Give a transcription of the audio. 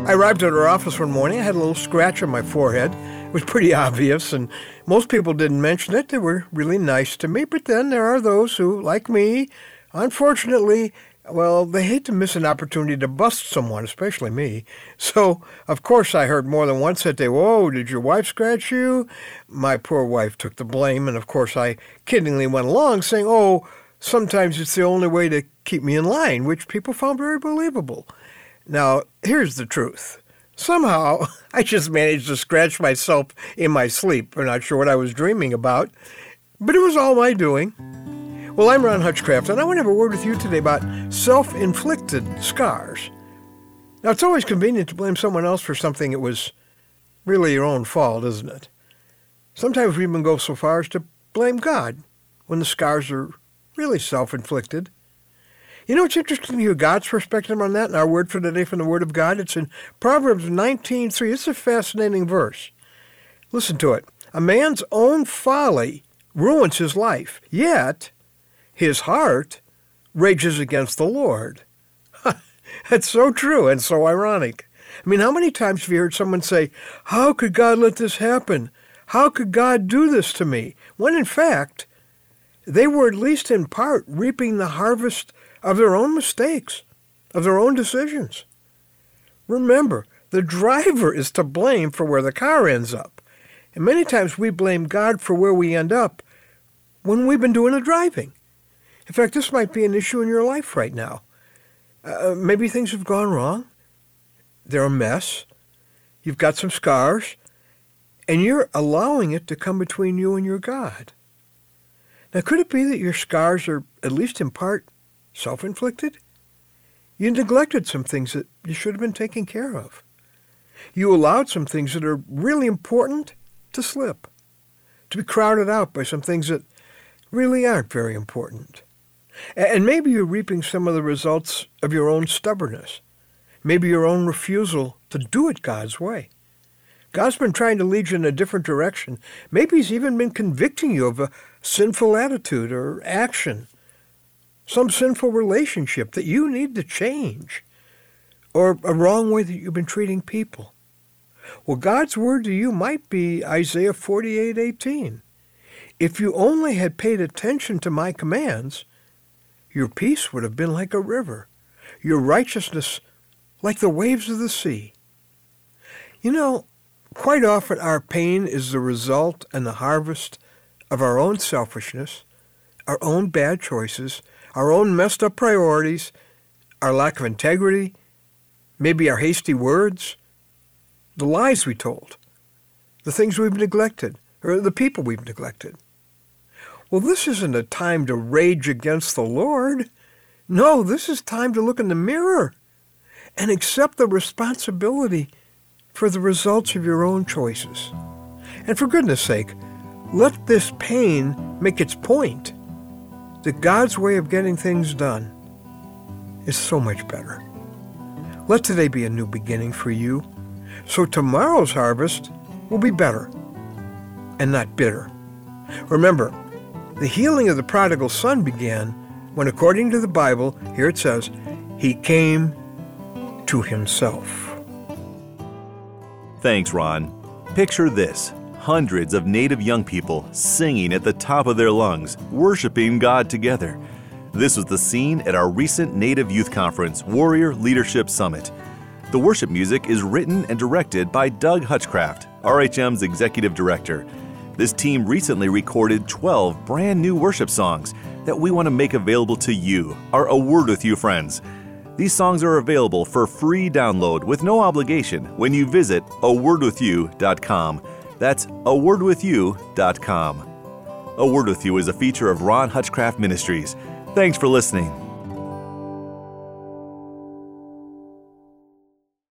I arrived at her office one morning. I had a little scratch on my forehead. It was pretty obvious, and most people didn't mention it. They were really nice to me. But then there are those who, like me, unfortunately, well, they hate to miss an opportunity to bust someone, especially me. So, of course, I heard more than once that they, "Whoa, did your wife scratch you?" My poor wife took the blame, and of course I kiddingly went along saying, "Oh, sometimes it's the only way to keep me in line," which people found very believable. Now, here's the truth. Somehow, I just managed to scratch myself in my sleep. I'm not sure what I was dreaming about, but it was all my doing. Well, I'm Ron Hutchcraft, and I want to have a word with you today about self-inflicted scars. Now, it's always convenient to blame someone else for something that was really your own fault, isn't it? Sometimes we even go so far as to blame God when the scars are really self-inflicted. You know, it's interesting to hear God's perspective on that, and our word for today from the Word of God. It's in Proverbs 19:3. It's a fascinating verse. Listen to it. "A man's own folly ruins his life, yet his heart rages against the Lord." That's so true and so ironic. I mean, how many times have you heard someone say, "How could God let this happen? How could God do this to me?" When in fact, they were at least in part reaping the harvest of their own mistakes, of their own decisions. Remember, the driver is to blame for where the car ends up. And many times we blame God for where we end up when we've been doing the driving. In fact, this might be an issue in your life right now. Maybe things have gone wrong. They're a mess. You've got some scars, and you're allowing it to come between you and your God. Now, could it be that your scars are, at least in part, self-inflicted? You neglected some things that you should have been taking care of. You allowed some things that are really important to slip, to be crowded out by some things that really aren't very important. And maybe you're reaping some of the results of your own stubbornness, maybe your own refusal to do it God's way. God's been trying to lead you in a different direction. Maybe he's even been convicting you of a sinful attitude or action, some sinful relationship that you need to change, or a wrong way that you've been treating people. Well, God's word to you might be Isaiah 48:18. "If you only had paid attention to my commands, your peace would have been like a river, your righteousness like the waves of the sea." You know, quite often our pain is the result and the harvest of our own selfishness, our own bad choices, our own messed up priorities, our lack of integrity, maybe our hasty words, the lies we told, the things we've neglected, or the people we've neglected. Well, this isn't a time to rage against the Lord. No, this is time to look in the mirror and accept the responsibility for the results of your own choices. And for goodness sake, let this pain make its point that God's way of getting things done is so much better. Let today be a new beginning for you, so tomorrow's harvest will be better and not bitter. Remember, the healing of the prodigal son began when, according to the Bible, here it says, he came to himself. Thanks, Ron. Picture this. Hundreds of Native young people singing at the top of their lungs, worshiping God together. This was the scene at our recent Native Youth Conference, Warrior Leadership Summit. The worship music is written and directed by Doug Hutchcraft, RHM's Executive Director. This team recently recorded 12 brand new worship songs that we want to make available to you, our A Word With You friends. These songs are available for free download with no obligation when you visit awordwithyou.com. That's awordwithyou.com. A Word With You is a feature of Ron Hutchcraft Ministries. Thanks for listening.